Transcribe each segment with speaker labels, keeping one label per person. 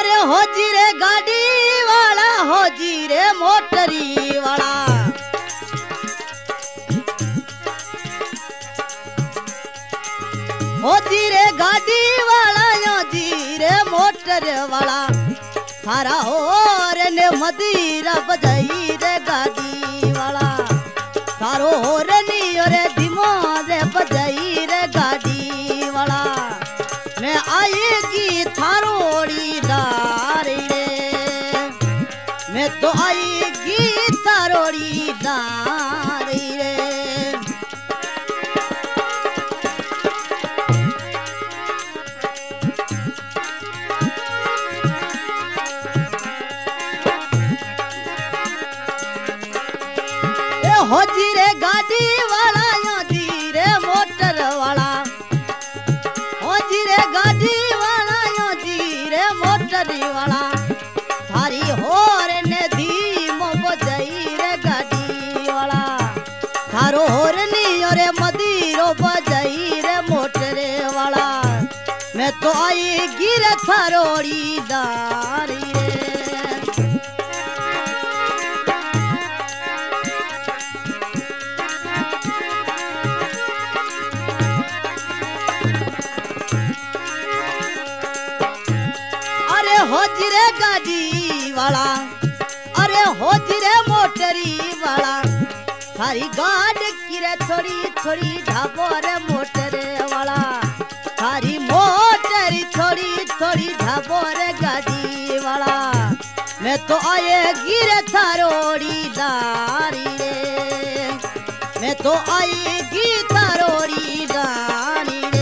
Speaker 1: अरे हो जी रे गाड़ी वाला हो जी रे मोटरी वाला हो जी रे गाड़ी वाला यो जी रे मोटर वाला थारा होर ने मदीरा बजाई रे गाड़ी वाला थारो होर नी रे धीमो रे बजाई रे गाड़ी वाला मैं आएगी थारोड़ी डारी रे मैं तो आएगी थारोड़ी डारी रे हो जी रे गाड़ी वाला यो जी रे मोटर वाला हो जी रे गाड़ी वाला यो जी रे मोटर वाला थारी होर ने धीमो बजाई रे गाड़ी वाला थारो होर नी रे मदीरो बजाई रे मोटर वाला मैं तो आई गिर थारोड़ी दारी रे हो जी रे गाड़ी वाला अरे हो जी रे मोटरी वाला थारी गाड़ की रे थोड़ी थोड़ी ढाबो रे मोटर वाला थारी मोटरी थोड़ी थोड़ी ढाबो रे गाड़ी वाला मैं तो आएगी रे थारोड़ी दारी रे मैं तो आएगी थारोड़ी दारी रे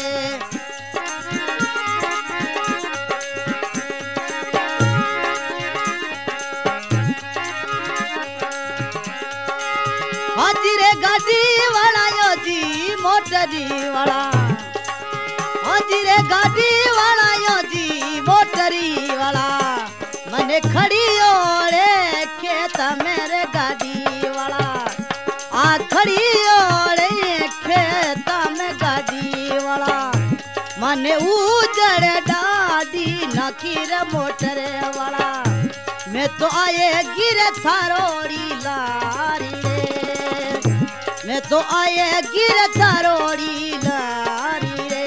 Speaker 1: हाजी रे गाड़ी वाला यो जी मोटरी वाला हाजी रे गाड़ी वाला यो जी मोटरी वाला मने खड़ी ओले खेत मेरे गाड़ी वाला आ खड़ी ओले खेत में गाड़ी वाला मने उजड़ डाडी नखी रे मोटर वाला मैं तो आए गिरे थारोड़ी लारी रे मैं तो आए गिर थारोड़ी लारी रे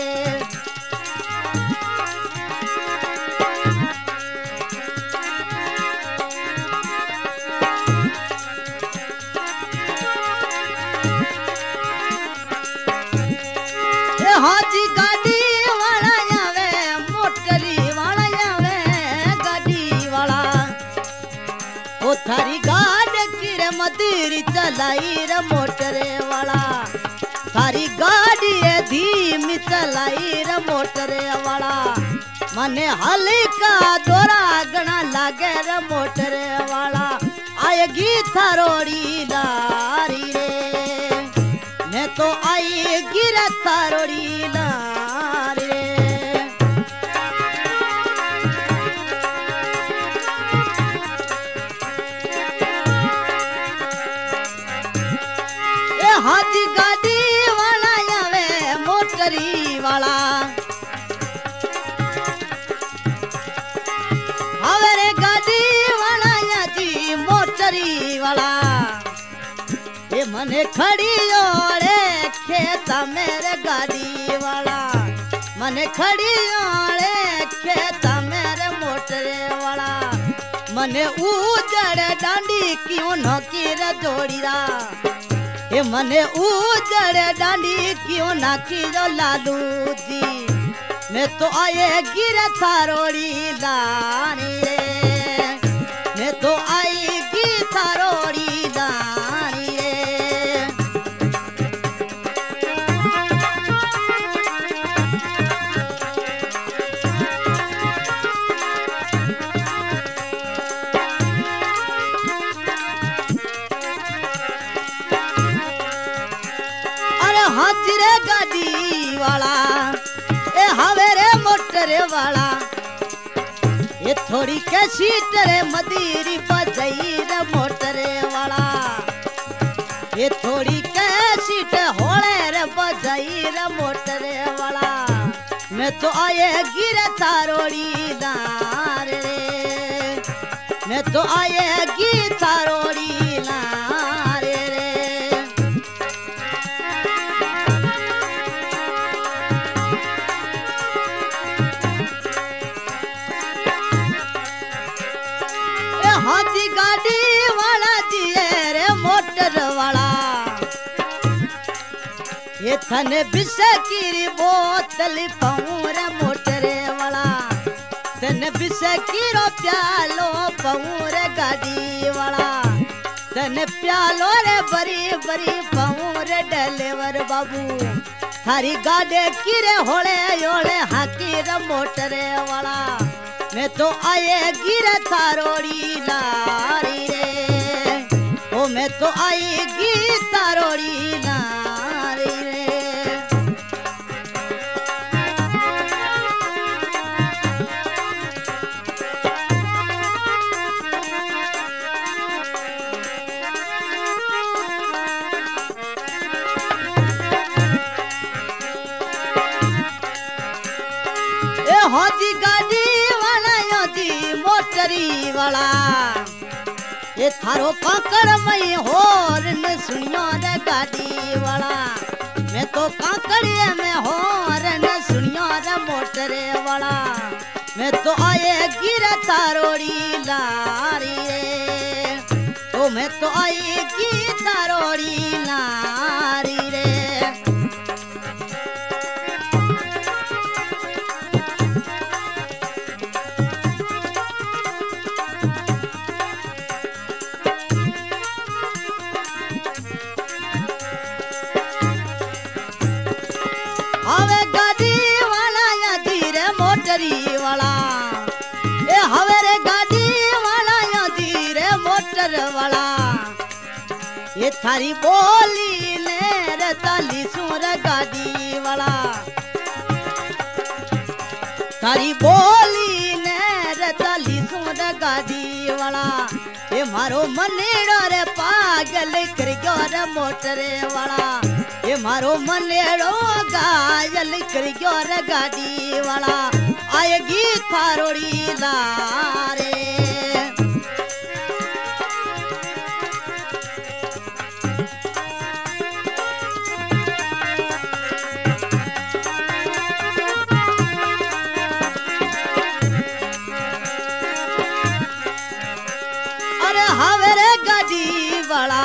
Speaker 1: हाजी गाड़ी वाला आवे मोटरी वाला आवे गाड़ी वाला ओ थारी गाड़ी किरे मदीरी चलाई रे मोटर वाला थारी गाड़ी धीमी चलाई रे मोटर वाला मने हल्का दोरा गणा लागे रे मोटर वाला आएगी थारोड़ी लारी रे मैं तो आएगी रे थारोड़ी लारी रे हाथी गाड़ी वाला आवे मोटरी वाला हमारे गाड़ी वाला या जी मोटरी वाला ये मने खड़ी ओरे खेत मेरे गाड़ी वाला मने खड़ी ओरे खेत मेरे मोटर वाला मने उजड़ डांडी क्यों न की जोड़ीरा ये मने उजड़ डांडी क्यों ना की जो लालू जी मैं तो आए गिर थारोड़ी दानी रे मैं तो आएगी थारोड़ी दानी रे हाजिरे गाड़ी वाला ए हवेरे मोटर वाला ये थोड़ी के सीट रे मदीरी बजाई रे मोटर वाला ये थोड़ी के सीट होले रे बजाई रे मोटर वाला मैं तो आएगी रे थारोड़ी लार रे, मैं तो आएगी थारोड़ी लार रे। हाथी गाड़ी वाला दिए रे मोटर वाला, ये थने बिसे की बोतल पाऊं रे मोटरे वाला, तने बिसे की रो प्यालो पाऊं रे गाड़ी वाला, तने प्यालो रे बरी बरी पाऊं रे डलेवर बाबू, थारी गाड़े की रे होले योले हाकी रे मोटरे वाला, मैं तो आएगी रे थारोड़ी लारी रे, ओ मैं तो आएगी थारोड़ी लारी रे। ए होजी गाड़ी मोटरी वाला, ये थारो काकड़ मई होरन सुनियो रे गाड़ी वाला, मैं तो काकड़िए में होरन सुनियो रे मोटरे वाला, मैं तो आएगी रे थारोड़ी लारी रे, तो मैं तो आएगी थारोड़ी लारी रे। हवे गाड़ी वाला या धीरे मोटरी वाला, ए हवे रे गाड़ी वाला या धीरे मोटर वाला, ये थारी बोली ने रे ताली सुर गाड़ी वाला, थारी बोली ने रे ताली सुर गाड़ी वाला, ये मारो मनेड़ो रे पागल कर गयो रे मोटरे वाला, ये मारो मनेड़ो गायल कर गयो रे गाड़ी वाला, आएगी थारोड़ी लारे। अरे हावे रे गाड़ी वाला,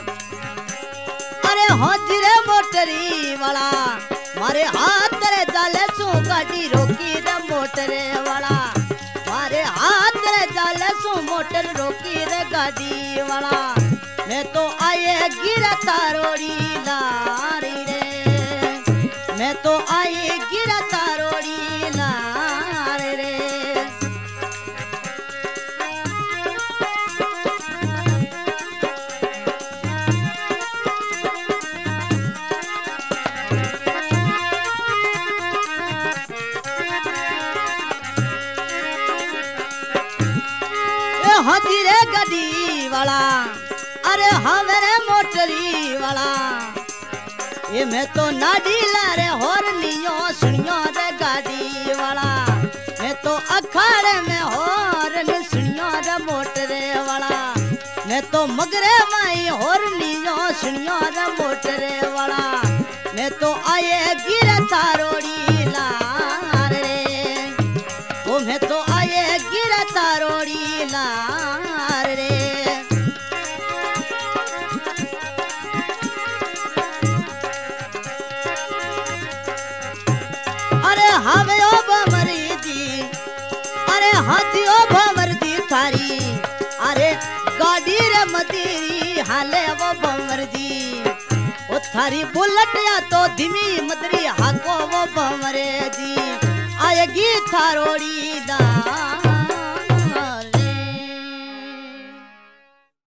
Speaker 1: अरे होजरे मोटरी वाला, मारे हाथ रे जाले सु गाड़ी रोकी रे मोटरे वाला, मारे हाथ रे जाले सु मोटर रोकी रे गाड़ी वाला, मैं तो आएगी रे थारोड़ी लारी रे, मैं तो आएगी रे थारोड़ी लारी रे। हाथी रे गाड़ी वाला, अरे हमारे मोटरी वाला, ये मैं तो नाडी लारे होरनियो सुनियो रे गाड़ी वाला, मैं तो अखाड़े में होरन सुनियो रे मोटरे वाला, मैं तो मगरे माई होरनियो सुनियो रे मोटरे वाला, मैं तो आएगी रे थारोड़ी लार रे, ओ मैं तो आएगी रे थारोड़ी लार रे। अरे हमें ओ भमरी जी, अरे हाथी ओ भमर जी थारी, अरे गाड़ी रे मदीरी हाले वो भमर जी, ओ थारी बुलेट या तो धीमी मदरी हाको वो भमरे जी, आएगी थारोड़ी दा।